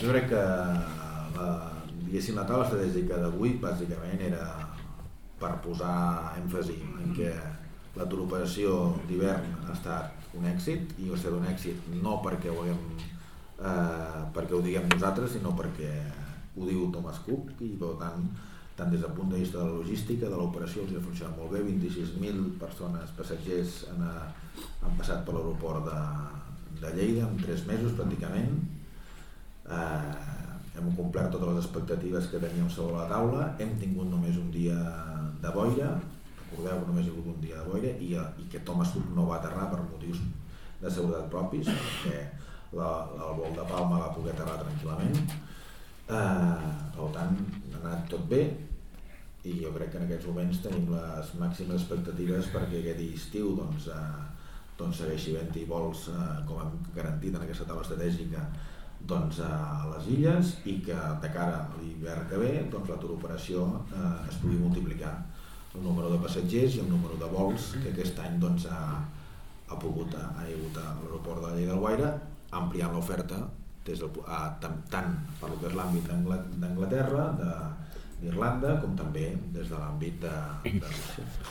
Jo crec que la taula estratègica d'avui bàsicament era per posar èmfasi en què la turoperació d'hivern ha estat un èxit, i va ser un èxit no perquè ho diguem nosaltres, sinó perquè ho diu Thomas Cook, i per tant des del punt de vista de la logística, de l'operació, els ha funcionat molt bé. 26.000 persones, passatgers, han passat per l'aeroport de Lleida en 3 mesos pràcticament. Hem complert totes les expectatives que teníem sobre la taula. Hem tingut només un dia de boira, recordeu que només hi ha hagut un dia de boira, i que Thomas Cook no va aterrar per motius de seguretat propis, perquè el vol de Palma va poder aterrar tranquil·lament. Per tant, ha anat tot bé, i jo crec que en aquests moments tenim les màximes expectatives perquè aquest estiu segueixi havent-hi vols, com hem garantit en aquesta taula estratègica, a les illes, i que de cara a l'hivern que ve la turoperació es pugui multiplicar el número de passatgers i el número de vols que aquest any ha hagut a l'aeroport de Lleida Alguaire, ampliant l'oferta tant per lo que és l'àmbit d'Anglaterra, d'Irlanda, com també des de l'àmbit de Rússia.